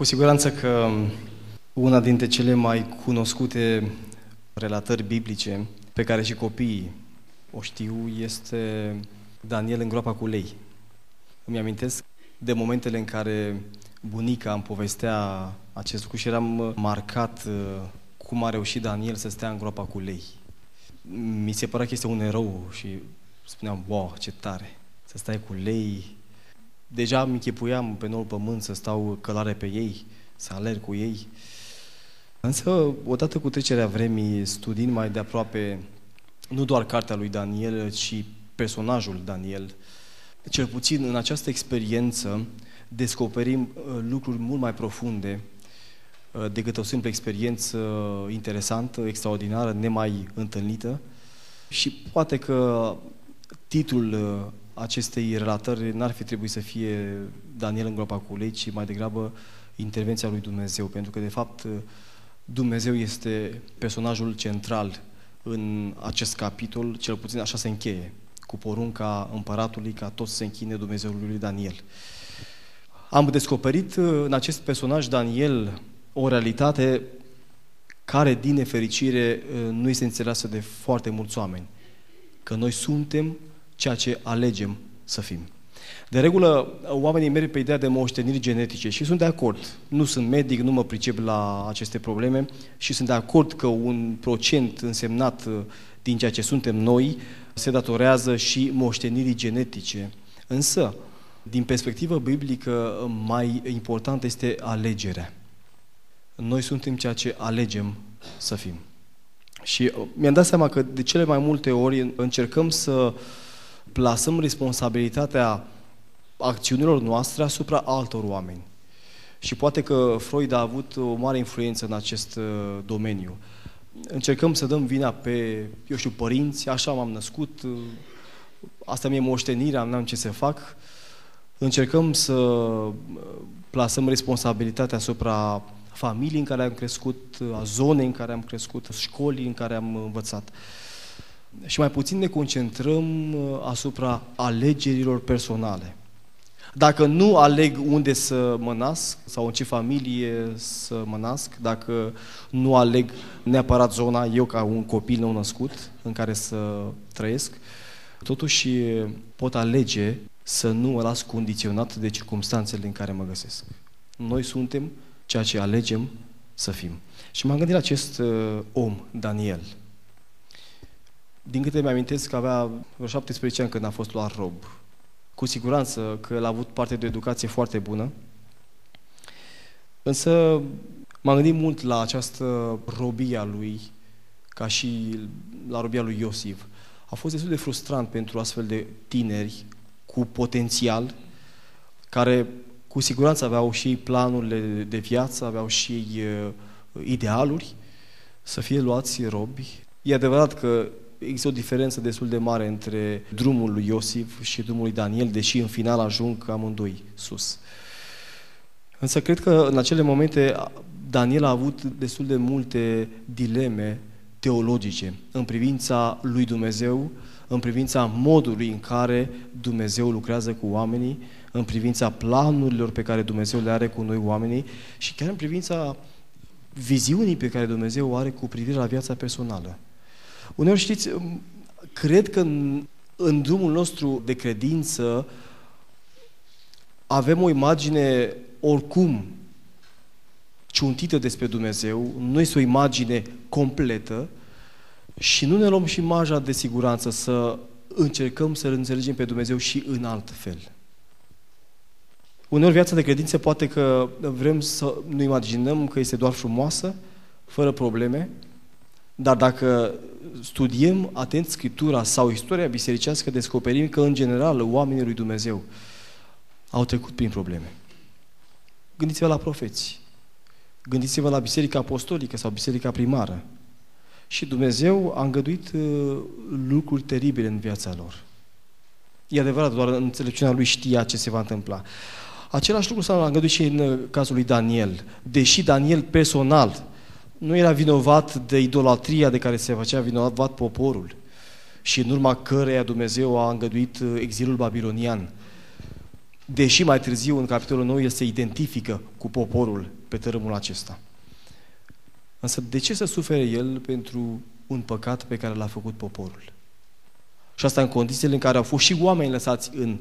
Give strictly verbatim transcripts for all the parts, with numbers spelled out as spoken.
Cu siguranță că una dintre cele mai cunoscute relatări biblice pe care și copiii o știu este Daniel în groapa cu lei. Îmi amintesc de momentele în care bunica îmi povestea acest lucru și eram marcat cum a reușit Daniel să stea în groapa cu lei. Mi se părea că este un erou și spuneam, wow, ce tare, să stai cu lei. Deja îmi închipuiam pe noul pământ să stau călare pe ei, să alerg cu ei. Însă, odată cu trecerea vremii, studiind mai de aproape nu doar cartea lui Daniel, ci personajul Daniel, cel puțin în această experiență descoperim lucruri mult mai profunde decât o simplă experiență interesantă, extraordinară, nemai întâlnită. Și poate că titlul acestei relatări n-ar fi trebuit să fie Daniel în groapa cu lei, ci mai degrabă intervenția lui Dumnezeu, pentru că de fapt Dumnezeu este personajul central în acest capitol, cel puțin așa se încheie, cu porunca împăratului ca toți să se închine Dumnezeului lui Daniel. Am descoperit în acest personaj Daniel o realitate care, din nefericire, nu este înțeleasă de foarte mulți oameni. Că noi suntem ceea ce alegem să fim. De regulă, oamenii merg pe ideea de moșteniri genetice și sunt de acord. Nu sunt medic, nu mă pricep la aceste probleme și sunt de acord că un procent însemnat din ceea ce suntem noi se datorează și moștenirii genetice. Însă, din perspectivă biblică, mai important este alegerea. Noi suntem ceea ce alegem să fim. Și mi-am dat seama că de cele mai multe ori încercăm să plasăm responsabilitatea acțiunilor noastre asupra altor oameni. Și poate că Freud a avut o mare influență în acest domeniu. Încercăm să dăm vina pe, eu știu, părinți, așa m-am născut, asta mi-e moștenirea, n-am ce să fac. Încercăm să plasăm responsabilitatea asupra familiei în care am crescut, a zonei în care am crescut, școlii în care am învățat. Și mai puțin ne concentrăm asupra alegerilor personale. Dacă nu aleg unde să mă nasc sau în ce familie să mă nasc, dacă nu aleg neapărat zona, eu ca un copil nou născut în care să trăiesc, totuși pot alege să nu mă las condiționat de circumstanțele în care mă găsesc. Noi suntem ceea ce alegem să fim. Și m-am gândit la acest om, Daniel. Din câte mi-amintesc că avea vreo șaptesprezece ani când a fost luat rob. Cu siguranță că el a avut parte de o educație foarte bună. Însă m-am gândit mult la această robie a lui, ca și la robia lui Iosif. A fost destul de frustrant pentru astfel de tineri cu potențial, care cu siguranță aveau și planurile de viață, aveau și idealuri, să fie luați robi. E adevărat că există o diferență destul de mare între drumul lui Iosif și drumul lui Daniel, deși în final ajung amândoi sus. Însă cred că în acele momente Daniel a avut destul de multe dileme teologice în privința lui Dumnezeu, în privința modului în care Dumnezeu lucrează cu oamenii, în privința planurilor pe care Dumnezeu le are cu noi oamenii și chiar în privința viziunii pe care Dumnezeu o are cu privire la viața personală. Uneori, știți, cred că în, în drumul nostru de credință avem o imagine oricum ciuntită despre Dumnezeu, nu este o imagine completă și nu ne luăm și marja de siguranță să încercăm să-L înțelegem pe Dumnezeu și în alt fel. Uneori viața de credință poate că vrem să nu imaginăm că este doar frumoasă, fără probleme, dar dacă studiem atent Scriptura sau istoria bisericească, descoperim că, în general, oamenii lui Dumnezeu au trecut prin probleme. Gândiți-vă la profeți. Gândiți-vă la Biserica Apostolică sau Biserica Primară. Și Dumnezeu a îngăduit uh, lucruri teribile în viața lor. E adevărat, doar în înțelepciunea lui știa ce se va întâmpla. Același lucru s-a îngăduit și în cazul lui Daniel. Deși Daniel personal nu era vinovat de idolatria de care se făcea vinovat poporul și în urma căreia Dumnezeu a îngăduit exilul babilonian. deși mai târziu, în capitolul nouă, el se identifică cu poporul pe tărâmul acesta. Însă de ce să sufere el pentru un păcat pe care l-a făcut poporul? Și asta în condițiile în care au fost și oameni lăsați în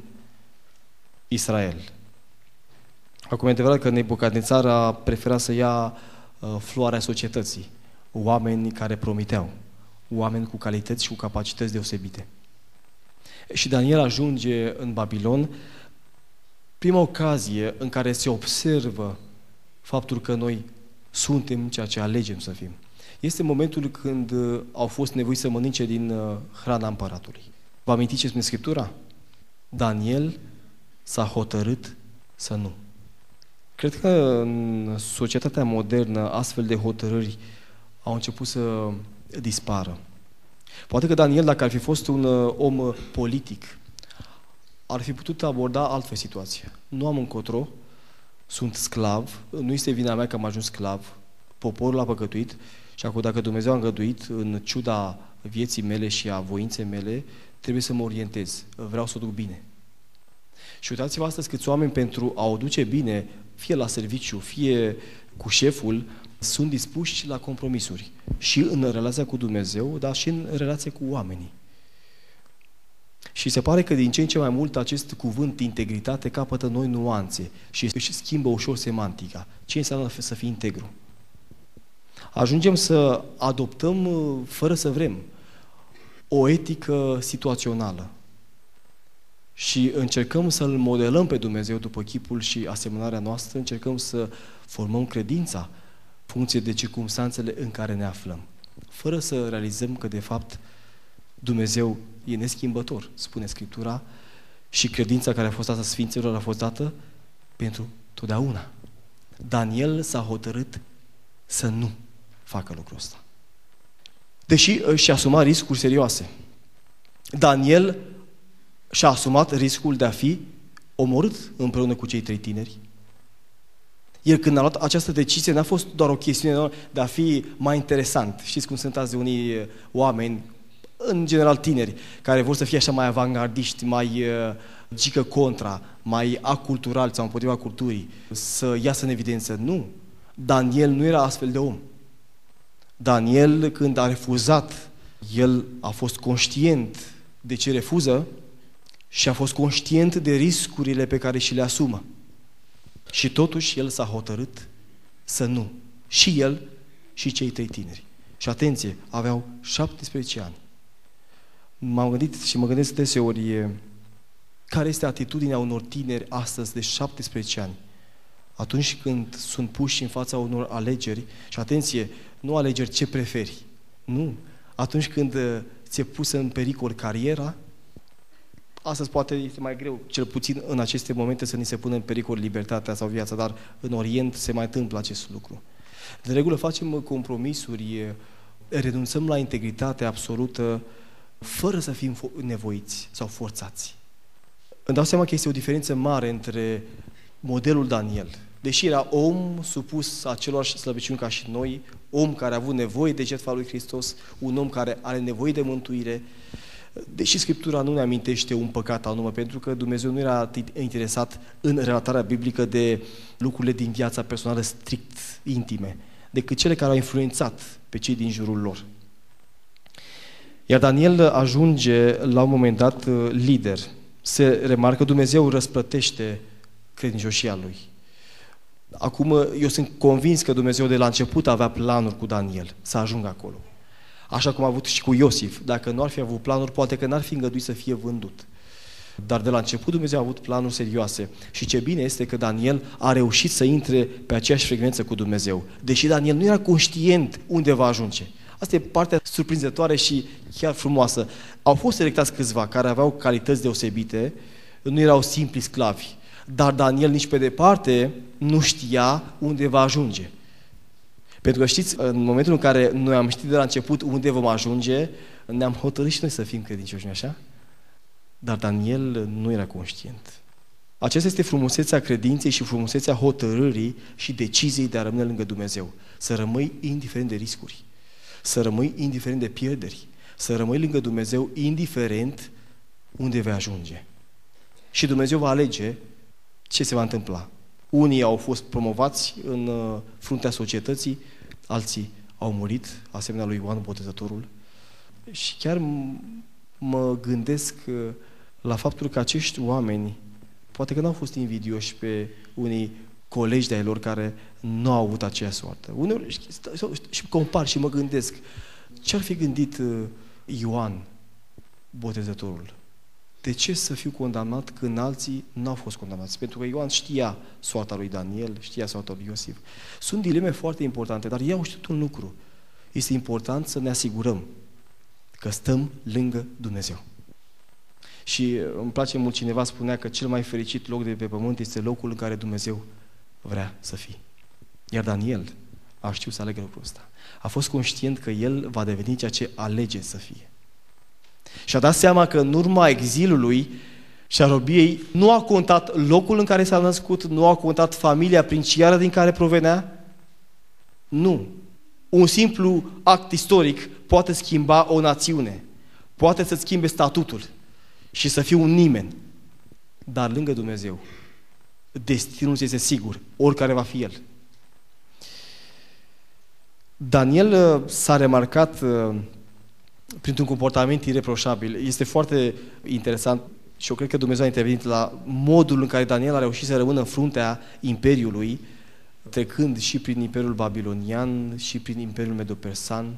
Israel. Acum e adevărat că Nebucadnețar a preferat să ia uh, floarea societății, oameni care promiteau, oameni cu calități și cu capacități deosebite. Și Daniel ajunge în Babilon, prima ocazie în care se observă faptul că noi suntem ceea ce alegem să fim. Este momentul când uh, au fost nevoiți să mănânce din uh, hrana împăratului. Vă amintiți ce spune Scriptura? Daniel s-a hotărât să nu. Cred că în societatea modernă astfel de hotărâri au început să dispară. Poate că Daniel, dacă ar fi fost un uh, om politic, ar fi putut aborda altfel situația. Nu am încotro, sunt sclav, nu este vina mea că am ajuns sclav, poporul a păcătuit și acum dacă Dumnezeu a îngăduit, în ciuda vieții mele și a voinței mele, trebuie să mă orientez, vreau să o duc bine. Și uitați-vă astăzi câți oameni pentru a o duce bine, fie la serviciu, fie cu șeful, sunt dispuși la compromisuri. Și în relația cu Dumnezeu, dar și în relația cu oamenii. Și se pare că din ce în ce mai mult acest cuvânt integritate capătă noi nuanțe și își schimbă ușor semantica. Ce înseamnă să fii integru? Ajungem să adoptăm, fără să vrem, o etică situațională. Și încercăm să-L modelăm pe Dumnezeu după chipul și asemănarea noastră, încercăm să formăm credința funcție de circumstanțele în care ne aflăm. Fără să realizăm că, de fapt, Dumnezeu e neschimbător, spune Scriptura, și credința care a fost dată Sfinților a fost dată pentru totdeauna. Daniel s-a hotărât să nu facă lucrul ăsta. Deși și-a asumat riscuri serioase. Daniel și-a asumat riscul de a fi omorât împreună cu cei trei tineri. El când a luat această decizie n-a fost doar o chestiune de a fi mai interesant. Știți cum sunt azi unii oameni, în general tineri, care vor să fie așa mai avangardiști, mai uh, gică contra, mai aculturali sau împotriva culturii, să iasă în evidență. Nu. Daniel nu era astfel de om. Daniel, când a refuzat, el a fost conștient de ce refuză și a fost conștient de riscurile pe care și le asumă. Și totuși el s-a hotărât să nu. Și el și cei trei tineri. Și atenție, aveau șaptesprezece ani. M-am gândit și mă gândesc deseori care este atitudinea unor tineri astăzi de șaptesprezece ani. Atunci când sunt puși în fața unor alegeri, și atenție, nu alegeri ce preferi, nu. Atunci când ți-e pusă în pericol cariera, astăzi poate este mai greu, cel puțin în aceste momente, să ni se pună în pericol libertatea sau viața, dar în Orient se mai întâmplă acest lucru. De regulă facem compromisuri, renunțăm la integritate absolută, fără să fim nevoiți sau forțați. Îmi dau seama că este o diferență mare între modelul Daniel. Deși era om supus acelorași slăbiciuni ca și noi, om care a avut nevoie de jertfa lui Hristos, un om care are nevoie de mântuire, deși Scriptura nu ne amintește un păcat anume, pentru că Dumnezeu nu era interesat în relatarea biblică de lucrurile din viața personală strict intime, decât cele care au influențat pe cei din jurul lor. Iar Daniel ajunge la un moment dat lider. Se remarcă, Dumnezeu răsplătește credincioșia lui. Acum, eu sunt convins că Dumnezeu de la început avea planuri cu Daniel să ajungă acolo. Așa cum a avut și cu Iosif. Dacă nu ar fi avut planuri, poate că n-ar fi îngăduit să fie vândut. Dar de la început Dumnezeu a avut planuri serioase. Și ce bine este că Daniel a reușit să intre pe aceeași frecvență cu Dumnezeu. Deși Daniel nu era conștient unde va ajunge. Asta e partea surprinzătoare și chiar frumoasă. Au fost selectați câțiva care aveau calități deosebite, nu erau simpli sclavi. Dar Daniel nici pe departe nu știa unde va ajunge. Pentru că știți, în momentul în care noi am știut de la început unde vom ajunge, ne-am hotărât și noi să fim credincioși, nu așa? Dar Daniel nu era conștient. Aceasta este frumusețea credinței și frumusețea hotărârii și deciziei de a rămâne lângă Dumnezeu. Să rămâi indiferent de riscuri, să rămâi indiferent de pierderi, să rămâi lângă Dumnezeu indiferent unde vei ajunge. Și Dumnezeu va alege ce se va întâmpla? Unii au fost promovați în fruntea societății, alții au murit, asemenea lui Ioan Botezătorul. Și chiar mă gândesc la faptul că acești oameni poate că n-au fost invidioși pe unii colegi de-ai lor care nu au avut aceeași soartă. Uneori și compar și mă gândesc, ce-ar fi gândit Ioan Botezătorul? De ce să fiu condamnat când alții n-au fost condamnați? Pentru că Ioan știa soarta lui Daniel, știa soarta lui Iosif. Sunt dileme foarte importante, dar ei au știut un lucru. Este important să ne asigurăm că stăm lângă Dumnezeu. Și îmi place mult, cineva spunea că cel mai fericit loc de pe pământ este locul în care Dumnezeu vrea să fie. Iar Daniel a știut să alegă lucrul ăsta. A fost conștient că el va deveni ceea ce alege să fie. Și a dat seama că în urma exilului și a robiei nu a contat locul în care s-a născut, nu a contat familia princiară din care provenea. Nu. Un simplu act istoric poate schimba o națiune, poate să schimbe statutul și să fie un nimeni. Dar lângă Dumnezeu, destinul este sigur, oricare va fi el. Daniel s-a remarcat printr-un comportament ireproșabil. Este foarte interesant și eu cred că Dumnezeu a intervenit la modul în care Daniel a reușit să rămână în fruntea Imperiului, trecând și prin Imperiul Babilonian și prin Imperiul Medo-Persan,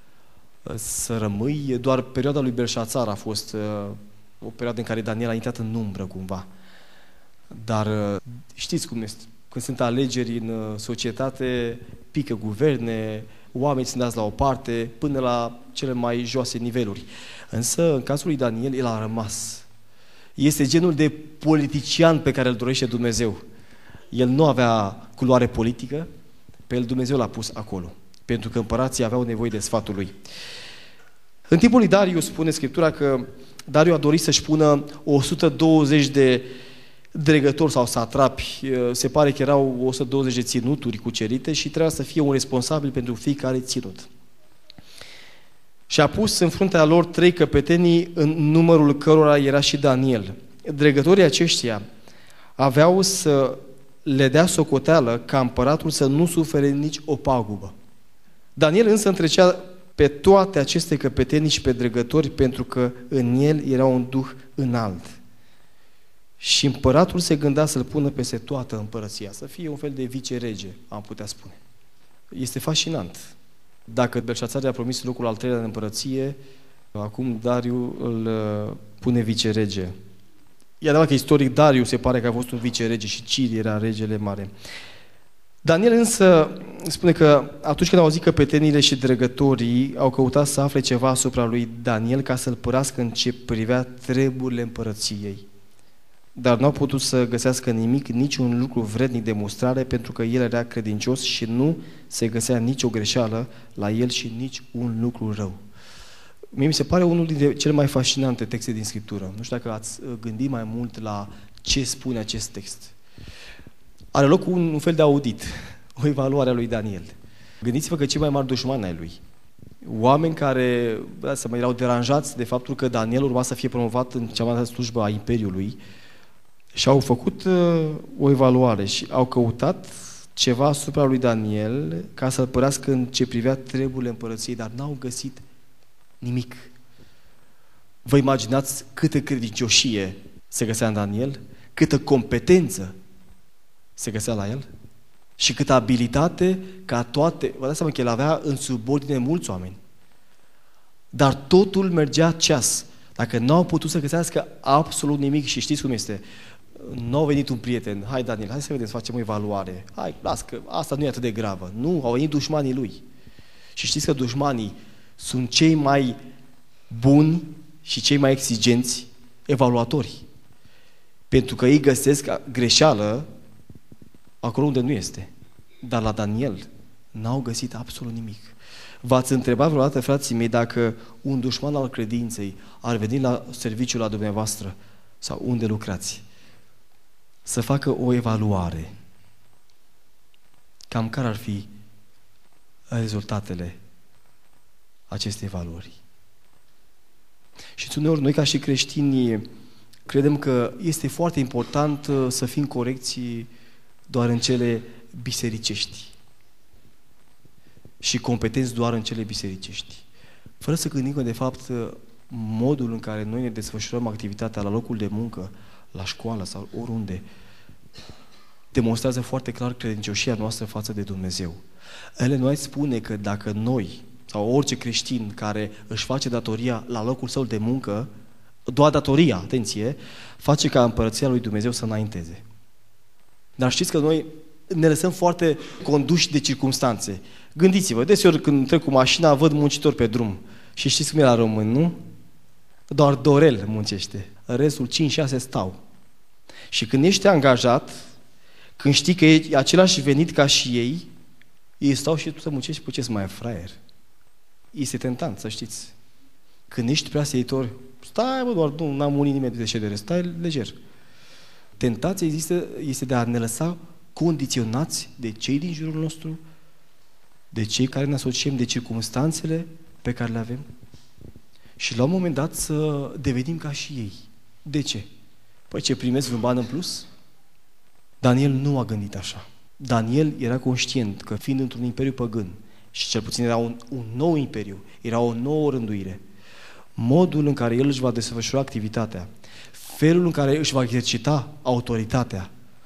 să rămâi. Doar perioada lui Belșațar a fost o perioadă în care Daniel a intrat în umbră cumva. Dar știți cum este. Când sunt alegeri în societate, pică guverne, oamenii sunt dați la o parte, până la cele mai joase niveluri. Însă, în cazul lui Daniel, el a rămas. Este genul de politician pe care îl dorește Dumnezeu. El nu avea culoare politică, pe el Dumnezeu l-a pus acolo, pentru că împărații aveau nevoie de sfatul lui. În timpul lui Dariu spune Scriptura că Dariu a dorit să-și pună o sută douăzeci de dregători sau satrapi. Se pare că erau o sută douăzeci de ținuturi cucerite și trebuia să fie un responsabil pentru fiecare ținut. Și a pus în fruntea lor trei căpetenii, în numărul cărora era și Daniel. Dregătorii aceștia aveau să le dea socoteală ca împăratul să nu sufere nici o pagubă. Daniel însă întrecea pe toate aceste căpetenii și pe dregători, pentru că în el era un duh înalt. Și împăratul se gândea să-l pună peste toată împărăția, să fie un fel de vicerege, am putea spune. Este fascinant. Dacă Belșațar i-a promis locul al treilea în împărăție, acum Dariu îl pune vicerege. E adevărat că istoric Dariu se pare că a fost un vicerege și Ciri era regele mare. Daniel însă spune că atunci când au auzit căpetenile și dregătorii, au căutat să afle ceva asupra lui Daniel ca să-l părească în ce privea treburile împărăției. Dar nu au putut să găsească nimic, niciun lucru vrednic de mostrare, pentru că el era credincios și nu se găsea nicio greșeală la el și nici un lucru rău. Mie mi se pare unul dintre cele mai fascinante texte din Scriptură. Nu știu dacă ați gândit mai mult la ce spune acest text. Are loc un, un fel de audit, o evaluare a lui Daniel. Gândiți-vă că cei mai mari dușmani ai lui, oameni care să mă erau deranjați de faptul că Daniel urma să fie promovat în cea mai mare slujbă a Imperiului, și au făcut uh, o evaluare și au căutat ceva asupra lui Daniel ca să-l părească în ce privea treburile împărăției, dar n-au găsit nimic. Vă imaginați câtă credincioșie se găsea în Daniel? Câtă competență se găsea la el? Și câtă abilitate ca toate... Vă dați seama că el avea în subordine mulți oameni. Dar totul mergea ceas. Dacă nu au putut să găsească absolut nimic, și știți cum este, nu a venit un prieten, hai Daniel, hai să vedem, să facem o evaluare, hai, las că asta nu e atât de gravă. Nu, au venit dușmanii lui. Și știți că dușmanii sunt cei mai buni și cei mai exigenți evaluatori. Pentru că ei găsesc greșeală acolo unde nu este. Dar la Daniel n-au găsit absolut nimic. V-ați întrebat vreodată, frații mei, dacă un dușman al credinței ar veni la serviciul la dumneavoastră sau unde lucrați, să facă o evaluare, cam care ar fi rezultatele acestei evaluări? Și uneori noi ca și creștini credem că este foarte important să fim corecți doar în cele bisericești și competenți doar în cele bisericești. Fără să gândim că, de fapt, modul în care noi ne desfășurăm activitatea la locul de muncă, la școală sau oriunde, demonstrează foarte clar credincioșia noastră față de Dumnezeu. Ellen White spune că dacă noi, sau orice creștin care își face datoria la locul său de muncă, doar datoria, atenție, face ca împărăția lui Dumnezeu să înainteze. Dar știți că noi ne lăsăm foarte conduși de circumstanțe. Gândiți-vă, deseori când trec cu mașina, văd muncitori pe drum. Și știți cum e la român, nu? Doar Dorel muncește. Restul cinci șase stau. Și când ești angajat, când știi că e același venit ca și ei, ei stau și tu să muncești, pe ce mai fraier. Este tentant, să știți. Când ești prea seitor, stai, bă, doar nu n-am unit nimeni de ședere, stai leger. Tentația există, este de a ne lăsa condiționați de cei din jurul nostru, de cei care ne asociem, de circumstanțele pe care le avem. Și la un moment dat să devenim ca și ei. De ce? Păi ce, primesc un ban în plus? Daniel nu a gândit așa. Daniel era conștient că, fiind într-un imperiu păgân, și cel puțin era un, un nou imperiu, era o nouă rânduire, modul în care el își va desfășura activitatea, felul în care își va exercita autoritatea,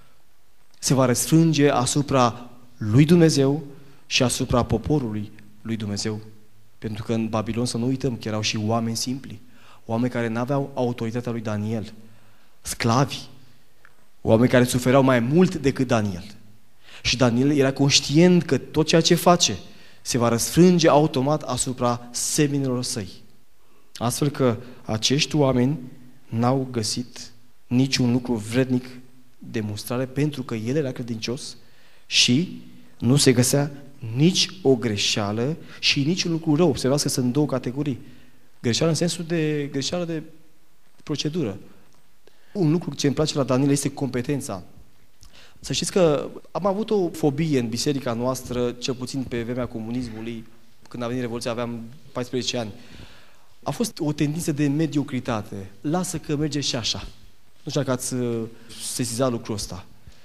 se va răsfrânge asupra lui Dumnezeu și asupra poporului lui Dumnezeu. Pentru că în Babilon, să nu uităm, că erau și oameni simpli, oameni care n-aveau autoritatea lui Daniel, sclavi, oameni care suferau mai mult decât Daniel. Și Daniel era conștient că tot ceea ce face se va răsfrânge automat asupra seminilor săi. Astfel că acești oameni n-au găsit niciun lucru vrednic de mustrare, pentru că el era credincios și nu se găsea nici o greșeală și nici un lucru rău. Observați că sunt două categorii. Greșeală în sensul de greșeală de procedură. Un lucru ce îmi place la Daniel este competența. Să știți că am avut o fobie în biserica noastră, cel puțin pe vremea comunismului, când a venit Revoluția, aveam paisprezece ani. A fost o tendință de mediocritate. Lasă că merge și așa. Nu știu dacă ați sesizat lucrul ăsta.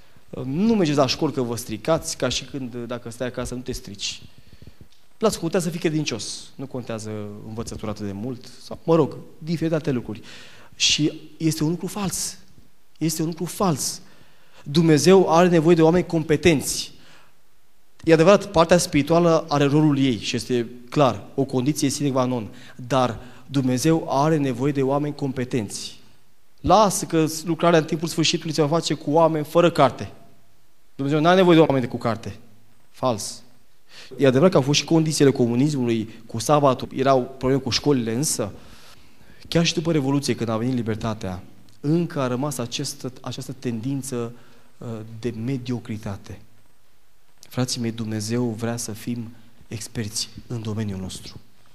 Nu mergeți la școală că vă stricați, ca și când, dacă stai acasă, nu te strici. Lasă, contează să fii credincios. Nu contează învățătura atât de mult. Sau, mă rog, diferite lucruri. Și este un lucru fals. Este un lucru fals. Dumnezeu are nevoie de oameni competenți. E adevărat, partea spirituală are rolul ei și este clar, o condiție sine qua non. Dar Dumnezeu are nevoie de oameni competenți. Lasă că lucrarea în timpul sfârșitului se va face cu oameni fără carte. Dumnezeu nu are nevoie de oameni cu carte. Fals. E adevărat că au fost și condițiile comunismului, cu sabatul, erau probleme cu școlile, însă chiar și după Revoluție, când a venit libertatea, încă a rămas această, această tendință uh, de mediocritate. Frații mei, Dumnezeu vrea să fim experți în domeniul nostru.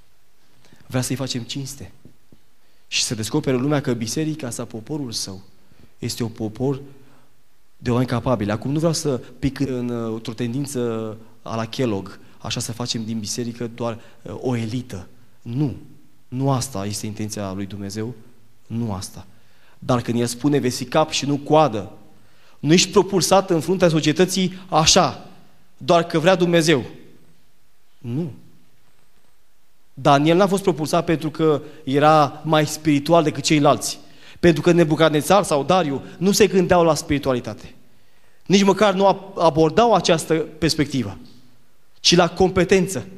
Vrea să-i facem cinste. Și să descopere lumea că biserica sau poporul său este un popor de oameni capabili. Acum nu vreau să pic în, într-o tendință a la Kellogg, așa să facem din biserică doar uh, o elită. Nu. Nu asta este intenția lui Dumnezeu. Nu asta. Dar când El spune vei fi cap și nu coadă, nu ești propulsat în fruntea societății așa, doar că vrea Dumnezeu. Nu. Daniel n-a fost propulsat pentru că era mai spiritual decât ceilalți. Pentru că Nebucadnețar sau Dariu nu se gândeau la spiritualitate. Nici măcar nu abordau această perspectivă, ci la competență.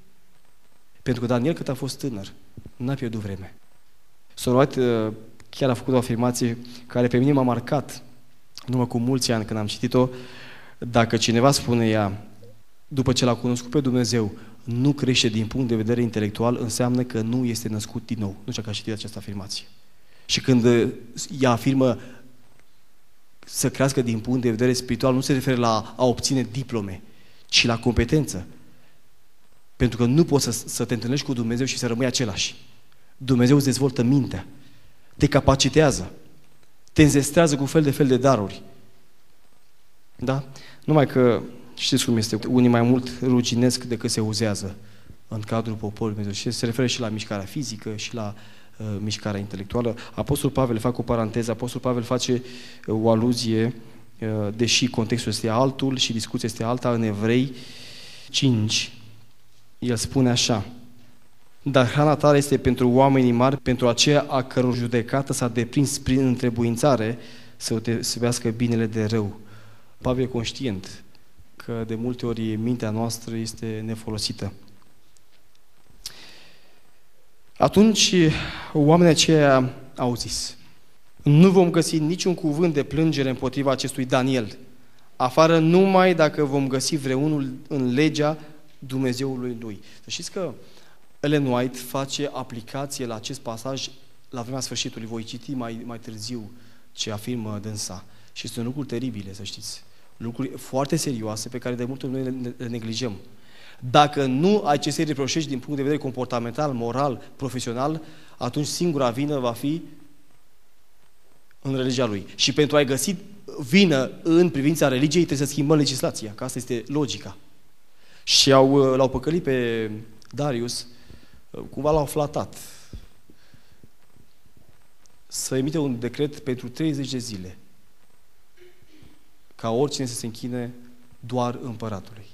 Pentru că Daniel, cât a fost tânăr, n-a pierdut vreme. Soroat chiar a făcut o afirmație care pe mine m-a marcat în urmă cu mulți ani când am citit-o. Dacă cineva spune ea, după ce l-a cunoscut pe Dumnezeu, nu crește din punct de vedere intelectual, înseamnă că nu este născut din nou. Nu știu că a citit această afirmație. Și când ea afirmă să crească din punct de vedere spiritual, nu se referă la a obține diplome, ci la competență. Pentru că nu poți să, să te întâlnești cu Dumnezeu și să rămâi același. Dumnezeu îți dezvoltă mintea, te capacitează, te înzestrează cu fel de fel de daruri. Da? Numai că știți cum este, unii mai mult ruginesc decât se uzează în cadrul poporului Dumnezeu. Și se referă și la mișcarea fizică și la uh, mișcarea intelectuală. Apostolul Pavel, fac o paranteză, Apostolul Pavel face uh, o aluzie, uh, deși contextul este altul și discuția este alta, în Evrei cinci, el spune așa: dar hrana tare este pentru oamenii mari, pentru aceea a căror judecată s-a deprins prin întrebuințare să deosebească binele de rău. Pavel e conștient că de multe ori mintea noastră este nefolosită. Atunci oamenii aceia au zis: nu vom găsi niciun cuvânt de plângere împotriva acestui Daniel, afară numai dacă vom găsi vreunul în legea Dumnezeului lui. Să știți că Ellen White face aplicație la acest pasaj la vremea sfârșitului. Voi citi mai, mai târziu ce afirmă dânsa. Și sunt lucruri teribile, să știți. Lucruri foarte serioase pe care de multe ori noi le neglijăm. Dacă nu ai ce să-i reproșești din punct de vedere comportamental, moral, profesional, atunci singura vină va fi în religia lui. Și pentru a-i găsi vină în privința religiei trebuie să schimbăm legislația, că asta este logica. Și au, l-au păcălit pe Darius, cumva l-au flatat, să emite un decret pentru treizeci de zile, ca oricine să se închine doar împăratului.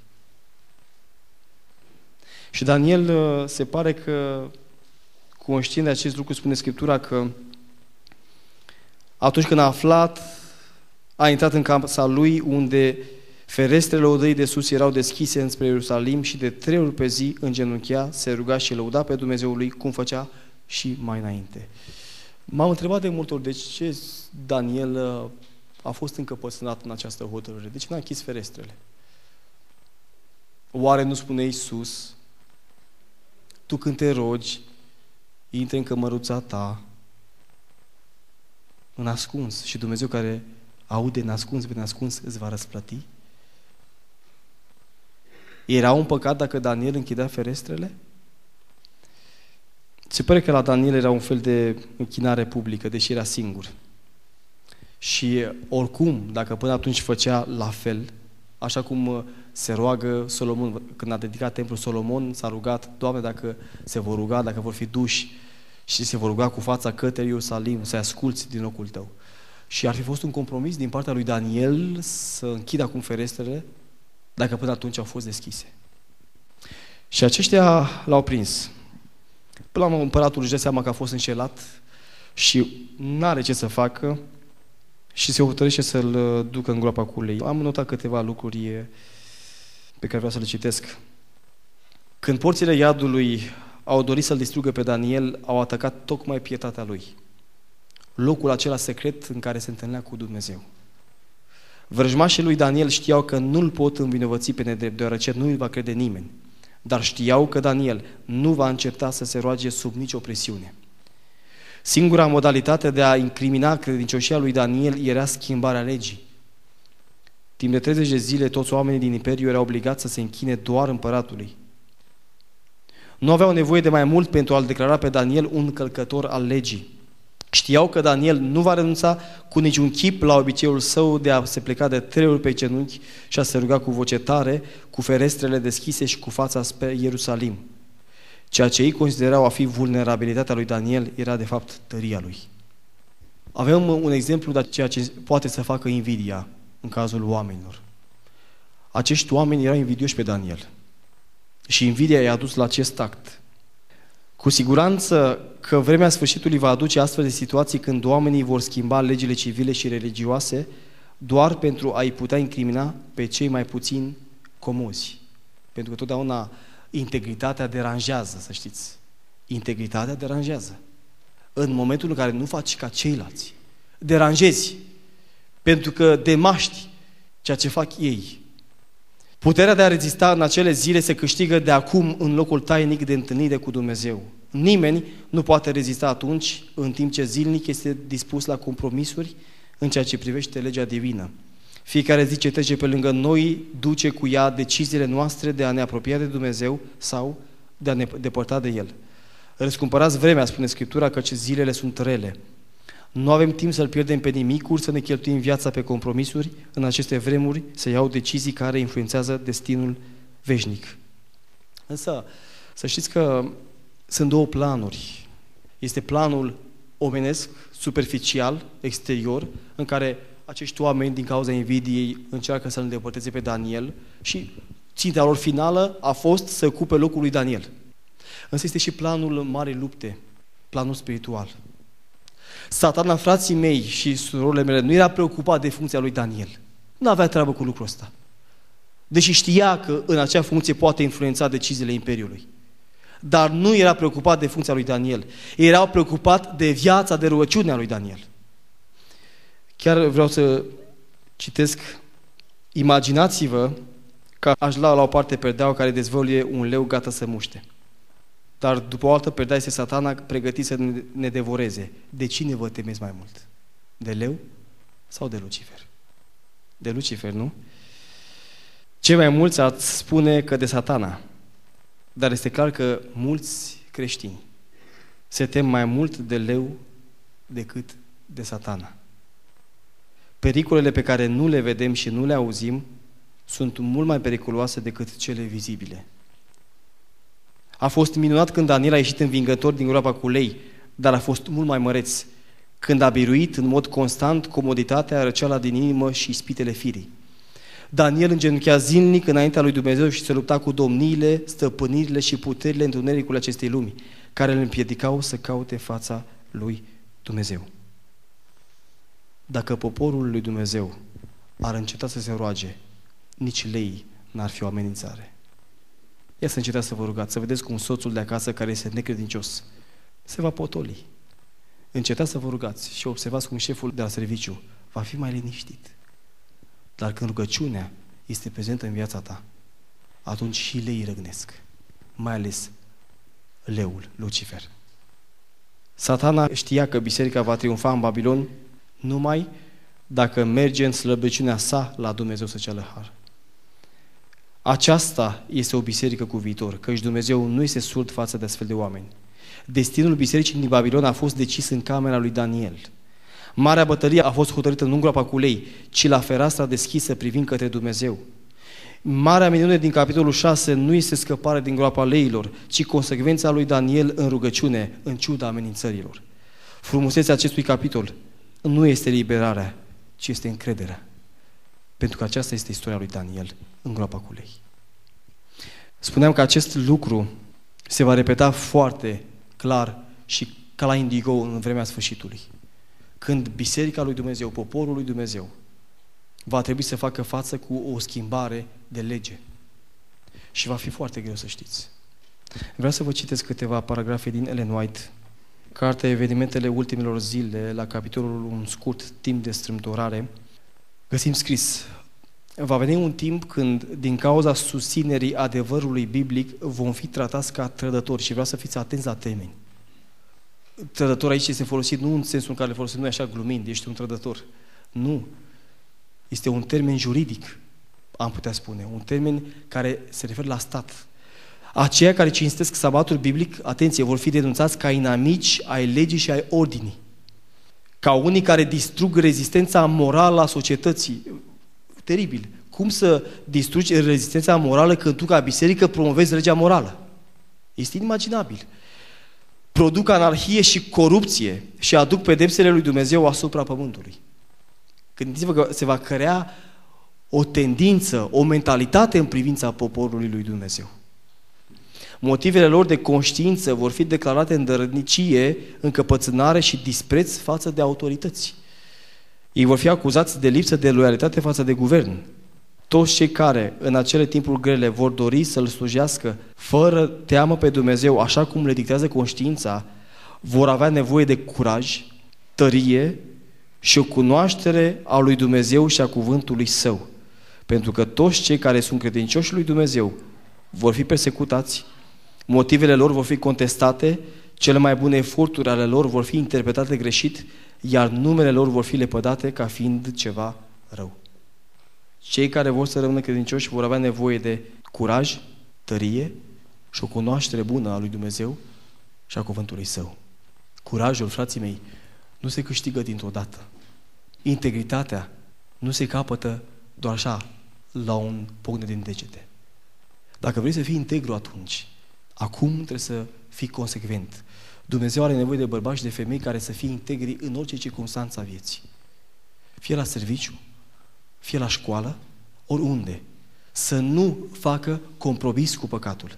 Și Daniel se pare că, conștient de acest lucru, spune Scriptura că atunci când a aflat, a intrat în casa lui, unde ferestrele odăii de sus erau deschise înspre Ierusalim, și de trei ori pe zi îngenunchea, se ruga și lăuda pe Dumnezeul lui, cum făcea și mai înainte. M-am întrebat de multe ori de ce Daniel a fost încăpățânat în această hotărâre. De ce n-a închis ferestrele? Oare nu spune Iisus: tu când te rogi, intre în cămăruța ta, în ascuns, și Dumnezeu care aude în ascuns, pe ascuns, îți va răsplăti? Era un păcat dacă Daniel închidea ferestrele? Se pare că la Daniel era un fel de închinare publică, deși era singur. Și oricum, dacă până atunci făcea la fel, așa cum se roagă Solomon, când a dedicat templul Solomon, s-a rugat: Doamne, dacă se vor ruga, dacă vor fi duși și se vor ruga cu fața către Ierusalim, să-i asculți din locul tău. Și ar fi fost un compromis din partea lui Daniel să închidă acum ferestrele, dacă până atunci au fost deschise. Și aceștia l-au prins. Până la urmă, împăratul își dă seama că a fost înșelat și n-are ce să facă și se hotărăște să-l ducă în groapa cu lei. Am notat câteva lucruri pe care vreau să le citesc. Când porțile iadului au dorit să-l distrugă pe Daniel, au atacat tocmai pietatea lui, locul acela secret în care se întâlnea cu Dumnezeu. Vrăjmașii lui Daniel știau că nu-l pot învinovăți pe nedrept, deoarece nu îl va crede nimeni. Dar știau că Daniel nu va înceta să se roage sub nicio presiune. Singura modalitate de a incrimina credincioșia lui Daniel era schimbarea legii. Timp de treizeci de zile, toți oamenii din imperiu erau obligați să se închine doar împăratului. Nu aveau nevoie de mai mult pentru a-l declara pe Daniel un călcător al legii. Știau că Daniel nu va renunța cu niciun chip la obiceiul său de a se pleca de trei ori pe genunchi și a se ruga cu voce tare, cu ferestrele deschise și cu fața spre Ierusalim. Ceea ce ei considerau a fi vulnerabilitatea lui Daniel era de fapt tăria lui. Avem un exemplu de ceea ce poate să facă invidia în cazul oamenilor. Acești oameni erau invidioși pe Daniel și invidia i-a dus la acest act. Cu siguranță că vremea sfârșitului va aduce astfel de situații când oamenii vor schimba legile civile și religioase doar pentru a-i putea incrimina pe cei mai puțin comozi. Pentru că totdeauna integritatea deranjează, să știți. Integritatea deranjează. În momentul în care nu faci ca ceilalți, deranjezi, pentru că demaști ceea ce fac ei. Puterea de a rezista în acele zile se câștigă de acum în locul tainic de întâlnire cu Dumnezeu. Nimeni nu poate rezista atunci, în timp ce zilnic este dispus la compromisuri în ceea ce privește legea divină. Fiecare zi ce trece pe lângă noi duce cu ea deciziile noastre de a ne apropia de Dumnezeu sau de a ne depărta de El. Răscumpărați vremea, spune Scriptura, căci zilele sunt rele. Nu avem timp să-L pierdem pe nimicuri, să ne cheltuim viața pe compromisuri, în aceste vremuri să iau decizii care influențează destinul veșnic. Însă, Să știți că sunt două planuri. Este planul omenesc, superficial, exterior, în care acești oameni, din cauza invidiei, încearcă să-l îndepărteze pe Daniel și ținta lor finală a fost să ocupe locul lui Daniel. Însă este și planul marei lupte, planul spiritual. Satana, frații mei și surorile mele, nu era preocupat de funcția lui Daniel. Nu avea treabă cu lucrul ăsta. Deși știa că în acea funcție poate influența deciziile Imperiului. Dar nu era preocupat de funcția lui Daniel. Era preocupat de viața de rugăciune a lui Daniel. Chiar vreau să citesc, imaginați-vă că aș lua la o parte perdeaua care dezvăluie un leu gata să muște. Dar după o altă perdea este Satana pregătit să ne devoreze. De cine vă temeți mai mult? De leu sau de Lucifer? De Lucifer, nu? Cei mai mulți ați spune că de Satana. Dar este clar că mulți creștini se tem mai mult de leu decât de Satana. Pericolele pe care nu le vedem și nu le auzim sunt mult mai periculoase decât cele vizibile. A fost minunat când Daniel a ieșit învingător din groapa cu lei, dar a fost mult mai măreț când a biruit în mod constant comoditatea, răceala din inimă și ispitele firii. Daniel îngenunchea zilnic înaintea lui Dumnezeu și se lupta cu domniile, stăpânirile și puterile întunericului acestei lumi, care îl împiedicau să caute fața lui Dumnezeu. Dacă poporul lui Dumnezeu ar înceta să se roage, nici lei n-ar fi o amenințare. Ia să încetați să vă rugați, să vedeți cum soțul de acasă care este necredincios se va potoli. Încetați să vă rugați și observați cum șeful de la serviciu va fi mai liniștit. Dar când rugăciunea este prezentă în viața ta, atunci și leii răgnesc, mai ales leul, Lucifer. Satana știa că biserica va triumfa în Babilon numai dacă merge în slăbiciunea sa la Dumnezeu să ceară har. Aceasta este o biserică cu viitor, căci Dumnezeu nu este surd față de astfel de oameni. Destinul bisericii din Babilon a fost decis în camera lui Daniel. Marea bătălie a fost hotărâtă nu în groapa cu lei, ci la fereastra deschisă privind către Dumnezeu. Marea minune din capitolul șase nu este scăparea din groapa leilor, ci consecvența lui Daniel în rugăciune, în ciuda amenințărilor. Frumusețea acestui capitol nu este liberarea, ci este încrederea. Pentru că aceasta este istoria lui Daniel în groapa cu lei. Spuneam că acest lucru se va repeta foarte clar și ca la indigo în vremea sfârșitului. Când biserica lui Dumnezeu, poporul lui Dumnezeu, va trebui să facă față cu o schimbare de lege. Și va fi foarte greu să știți. Vreau să vă citesc câteva paragrafe din Ellen White, cartea Evenimentele ultimelor zile, la capitolul Un scurt timp de strâmtorare. Găsim scris: va veni un timp când, din cauza susținerii adevărului biblic, vom fi tratați ca trădători. Și vreau să fiți atenți la termeni. Trădător aici este folosit nu în sensul în care le folosim noi așa glumind, ești un trădător. Nu. Este un termen juridic, am putea spune. Un termen care se referă la stat. Aceia care cinstesc sabatul biblic, atenție, vor fi denunțați ca inamici ai legii și ai ordinii. Ca unii care distrug rezistența morală a societății. Teribil. Cum să distrugi rezistența morală când tu ca biserică promovezi legea morală? Este inimaginabil. Produc anarhie și corupție și aduc pedepsele lui Dumnezeu asupra pământului. Gândiți-vă că se va crea o tendință, o mentalitate în privința poporului lui Dumnezeu. Motivele lor de conștiință vor fi declarate îndărătnicie, încăpățânare și dispreț față de autorități. Ei vor fi acuzați de lipsă de loialitate față de guvern. Toți cei care în acele timpuri grele vor dori să-L slujească fără teamă pe Dumnezeu, așa cum le dictează conștiința, vor avea nevoie de curaj, tărie și o cunoaștere a lui Dumnezeu și a cuvântului Său. Pentru că toți cei care sunt credincioși lui Dumnezeu vor fi persecutați, motivele lor vor fi contestate, cele mai bune eforturi ale lor vor fi interpretate greșit, iar numele lor vor fi lepădate ca fiind ceva rău. Cei care vor să rămână credincioși vor avea nevoie de curaj, tărie și o cunoaștere bună a lui Dumnezeu și a cuvântului Său. Curajul, frații mei, nu se câștigă dintr-o dată. Integritatea nu se capătă doar așa, la un pocne din degete. Dacă vrei să fii integru atunci, Acum trebuie să fii consecvent. Dumnezeu are nevoie de bărbați și de femei care să fie integri în orice circunstanță a vieții. Fie la serviciu, fie la școală, oriunde. Să nu facă compromis cu păcatul.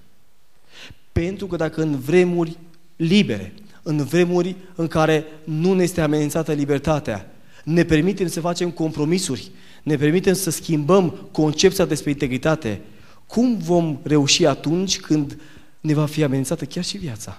Pentru că dacă în vremuri libere, în vremuri în care nu ne este amenințată libertatea, ne permitem să facem compromisuri, ne permitem să schimbăm concepția despre integritate, cum vom reuși atunci când ne va fi amenințată chiar și viața?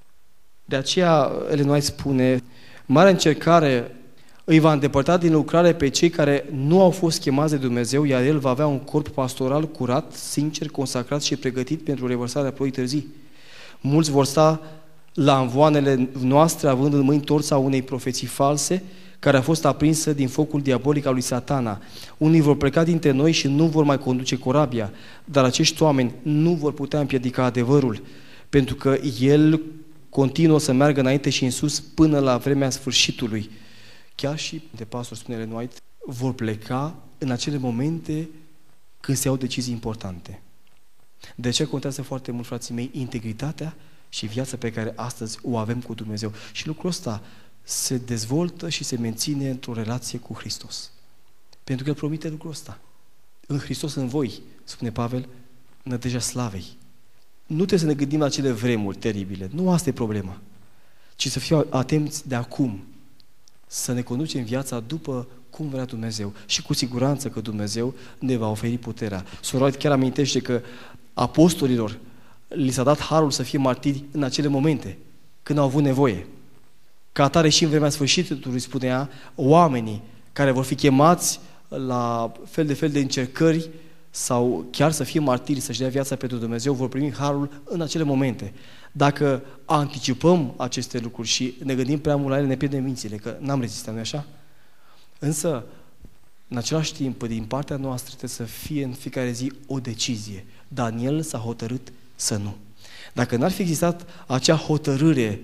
De aceea Ellen White spune, marea încercare îi va îndepărta din lucrare pe cei care nu au fost chemați de Dumnezeu, iar el va avea un corp pastoral curat, sincer, consacrat și pregătit pentru revărsarea ploii târzii. Mulți vor sta la învoanele noastre, având în mâini torța unei profeții false, care a fost aprinsă din focul diabolic al lui Satana. Unii vor pleca dintre noi și nu vor mai conduce corabia, dar acești oameni nu vor putea împiedica adevărul, pentru că el continuă să meargă înainte și în sus până la vremea sfârșitului. Chiar și, de pastor spune Ellen White, vor pleca în acele momente când se iau decizii importante. De ce contează foarte mult, frații mei, integritatea și viața pe care astăzi o avem cu Dumnezeu. Și lucrul ăsta se dezvoltă și se menține într-o relație cu Hristos. Pentru că El promite lucrul ăsta. În Hristos în voi, spune Pavel, nădejdea slavei. Nu trebuie să ne gândim la acele vremuri teribile. Nu asta e problema. Ci să fim atenți de acum. Să ne conducem viața după cum vrea Dumnezeu. Și cu siguranță că Dumnezeu ne va oferi puterea. Sora chiar amintește că apostolilor li s-a dat harul să fie martiri în acele momente, când au avut nevoie. Ca atare și în vremea sfârșitului, spunea, oamenii care vor fi chemați la fel de fel de încercări sau chiar să fie martiri, să-și dea viața pentru Dumnezeu, vor primi harul în acele momente. Dacă anticipăm aceste lucruri și ne gândim prea mult la ele, ne pierdem mințile, că n-am rezistat, nu-i așa? Însă, în același timp, din partea noastră trebuie să fie în fiecare zi o decizie. Daniel s-a hotărât să nu. Dacă n-ar fi existat acea hotărâre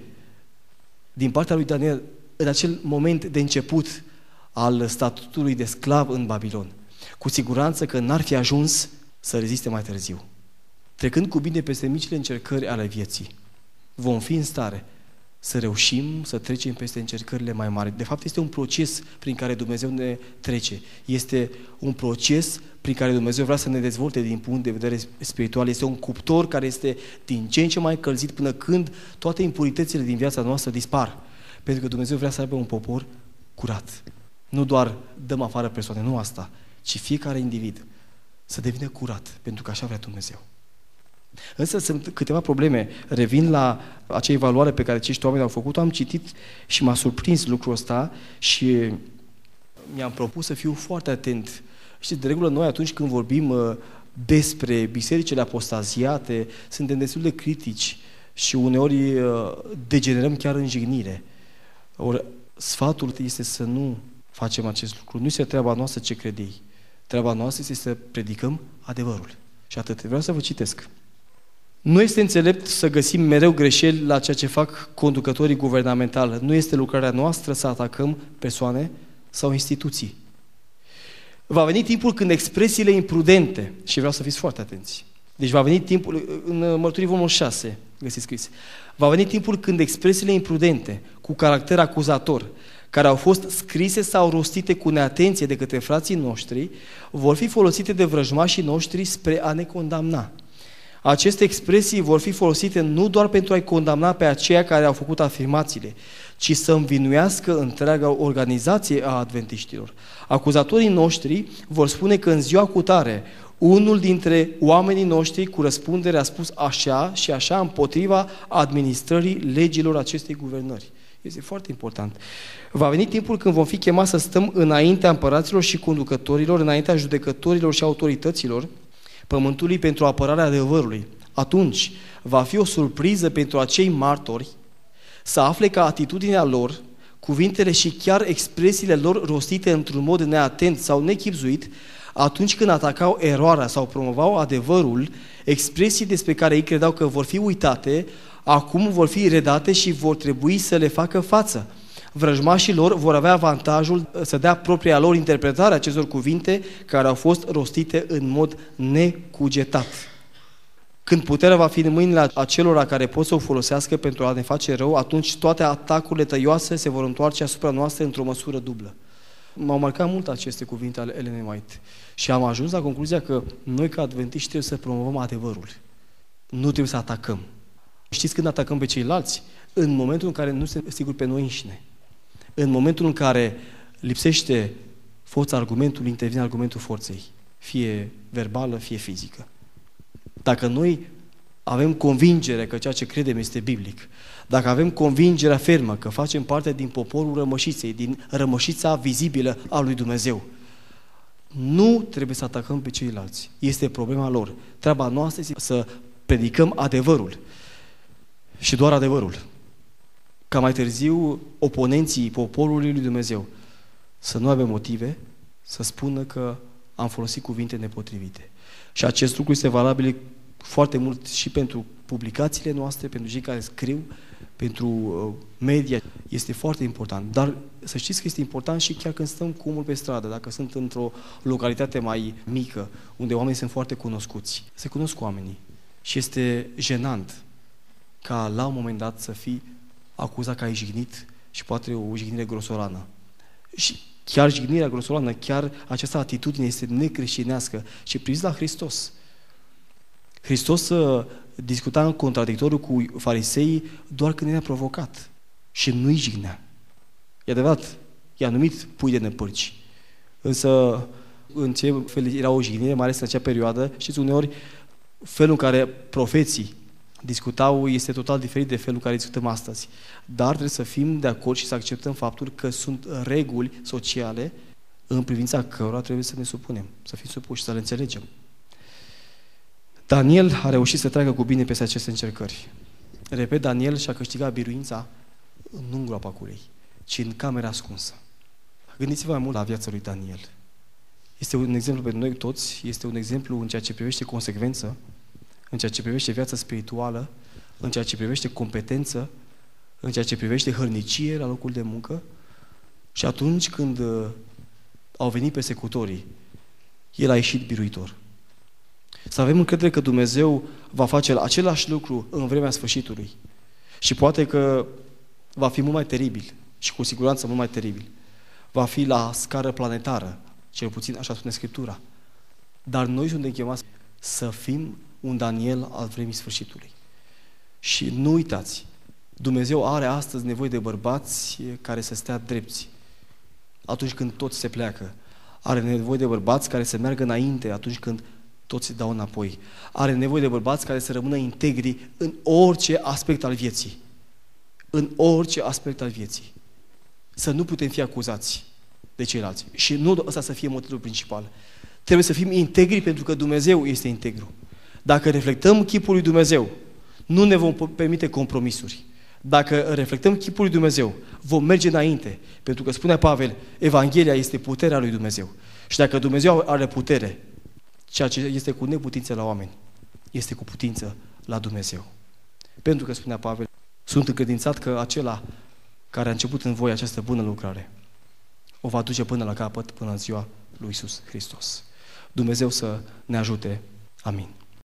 din partea lui Daniel în acel moment de început al statutului de sclav în Babilon, cu siguranță că n-ar fi ajuns să reziste mai târziu. Trecând cu bine peste micile încercări ale vieții, vom fi în stare să reușim să trecem peste încercările mai mari. De fapt, este un proces prin care Dumnezeu ne trece. Este un proces prin care Dumnezeu vrea să ne dezvolte din punct de vedere spiritual. Este un cuptor care este din ce în ce mai încălzit până când toate impuritățile din viața noastră dispar. Pentru că Dumnezeu vrea să aibă un popor curat. Nu doar dăm afară persoane, nu asta, ci fiecare individ să devină curat, pentru că așa vrea Dumnezeu. Însă sunt câteva probleme. Revin la acea evaluare pe care acești oameni au făcut-o, am citit și m-a surprins lucrul ăsta și mi-am propus să fiu foarte atent. Știți, de regulă noi atunci când vorbim despre bisericile apostaziate, suntem destul de critici și uneori degenerăm chiar în jignire. Ori sfatul este să nu facem acest lucru. Nu este treaba noastră ce credei. Treaba noastră este să predicăm adevărul. Și atât. Vreau să vă citesc. Nu este înțelept să găsim mereu greșeli la ceea ce fac conducătorii guvernamentali. Nu este lucrarea noastră să atacăm persoane sau instituții. Va veni timpul când expresiile imprudente, și vreau să fiți foarte atenți, deci va veni timpul, în Mărturii volumul șase, găsiți scris, va veni timpul când expresiile imprudente, cu caracter acuzator, care au fost scrise sau rostite cu neatenție de către frații noștri, vor fi folosite de vrăjmașii noștri spre a ne condamna. Aceste expresii vor fi folosite nu doar pentru a-i condamna pe aceia care au făcut afirmațiile, ci să învinuiască întreaga organizație a adventiștilor. Acuzatorii noștri vor spune că în ziua cutare, unul dintre oamenii noștri cu răspundere a spus așa și așa împotriva administrării legilor acestei guvernări. Este foarte important. Va veni timpul când vom fi chemați să stăm înaintea împăraților și conducătorilor, înaintea judecătorilor și autorităților pământului pentru apărarea adevărului. Atunci va fi o surpriză pentru acei martori să afle că atitudinea lor, cuvintele și chiar expresiile lor rostite într-un mod neatent sau nechibzuit, atunci când atacau eroarea sau promovau adevărul, expresii despre care ei credeau că vor fi uitate, acum vor fi redate și vor trebui să le facă față. Vrăjmașii lor vor avea avantajul să dea propria lor interpretare a acestor cuvinte care au fost rostite în mod necugetat. Când puterea va fi în mâinile acelora care pot să o folosească pentru a ne face rău, atunci toate atacurile tăioase se vor întoarce asupra noastră într-o măsură dublă. M-au marcat mult aceste cuvinte ale Ellen White și am ajuns la concluzia că noi ca adventiști trebuie să promovăm adevărul. Nu trebuie să atacăm. Știți când atacăm pe ceilalți? În momentul în care nu suntem siguri pe noi înșine. În momentul în care lipsește forța argumentului, intervine argumentul forței. Fie verbală, fie fizică. Dacă noi avem convingere că ceea ce credem este biblic, dacă avem convingerea fermă că facem parte din poporul rămășiței, din rămășița vizibilă a lui Dumnezeu, nu trebuie să atacăm pe ceilalți. Este problema lor. Treaba noastră este să predicăm adevărul. Și doar adevărul. Ca mai târziu, oponenții poporului lui Dumnezeu să nu aibă motive să spună că am folosit cuvinte nepotrivite. Și acest lucru este valabil foarte mult și pentru publicațiile noastre, pentru cei care scriu, pentru media. Este foarte important. Dar să știți că este important și chiar când stăm cu omul pe stradă, dacă sunt într-o localitate mai mică, unde oamenii sunt foarte cunoscuți. Se cunosc oamenii. Și este jenant ca la un moment dat să fii acuzat că ai jignit și poate o jignire grosolană. Și chiar jignirea grosolană, chiar această atitudine este necreștinească. Și priviți la Hristos. Hristos uh, discuta în contradictoriu cu fariseii doar când era provocat. Și nu-i jignea. E adevărat, i-a numit pui de năpârci. Însă, în ce fel era o jignire, mai ales în acea perioadă, știți, uneori, felul în care profeții discutau este total diferit de felul în care discutăm astăzi. Dar trebuie să fim de acord și să acceptăm faptul că sunt reguli sociale în privința cărora trebuie să ne supunem, să fim supuși, să le înțelegem. Daniel a reușit să treacă cu bine peste aceste încercări. Repet, Daniel și-a câștigat biruința nu în groapa cu ei, ci în camera ascunsă. Gândiți-vă mai mult la viața lui Daniel. Este un exemplu pentru noi toți, este un exemplu în ceea ce privește consecvență, în ceea ce privește viața spirituală, în ceea ce privește competență, în ceea ce privește hărnicie la locul de muncă. Și atunci când uh, au venit persecutorii, el a ieșit biruitor. Să avem încredere că Dumnezeu va face același lucru în vremea sfârșitului. Și poate că va fi mult mai teribil și cu siguranță mult mai teribil. Va fi la scară planetară, cel puțin așa spune Scriptura. Dar noi suntem chemați să fim un Daniel al vremii sfârșitului. Și nu uitați, Dumnezeu are astăzi nevoie de bărbați care să stea drepți atunci când toți se pleacă. Are nevoie de bărbați care să meargă înainte atunci când toți se dau înapoi. Are nevoie de bărbați care să rămână integri în orice aspect al vieții. În orice aspect al vieții. Să nu putem fi acuzați de ceilalți. Și nu ăsta să fie motivul principal. Trebuie să fim integri pentru că Dumnezeu este integru. Dacă reflectăm chipul lui Dumnezeu, nu ne vom permite compromisuri. Dacă reflectăm chipul lui Dumnezeu, vom merge înainte. Pentru că spunea Pavel, Evanghelia este puterea lui Dumnezeu. Și dacă Dumnezeu are putere, ceea ce este cu neputință la oameni, este cu putință la Dumnezeu. Pentru că spunea Pavel, sunt încredințat că acela care a început în voi această bună lucrare o va duce până la capăt, până în ziua lui Iisus Hristos. Dumnezeu să ne ajute. Amin.